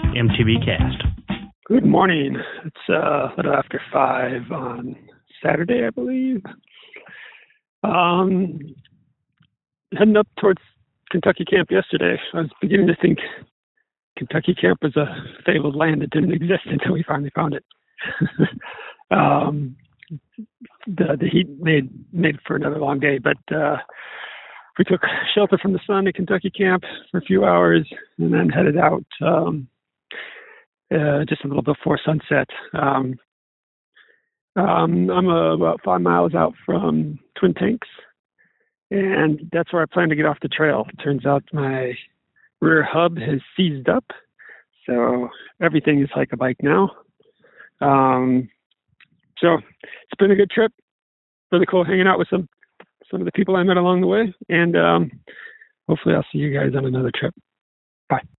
MTB Cast. Good morning. It's a little after 5 on Saturday, I believe. Heading up towards Kentucky Camp yesterday. I was beginning to think Kentucky Camp was a fabled land that didn't exist until we finally found it. The heat made for another long day, but we took shelter from the sun at Kentucky Camp for a few hours and then headed out just a little before sunset. I'm about 5 miles out from Twin Tanks, and that's where I plan to get off the trail. It turns out my rear hub has seized up, so everything is like a bike now. So it's been a good trip. Really cool hanging out with some of the people I met along the way, and hopefully I'll see you guys on another trip. Bye.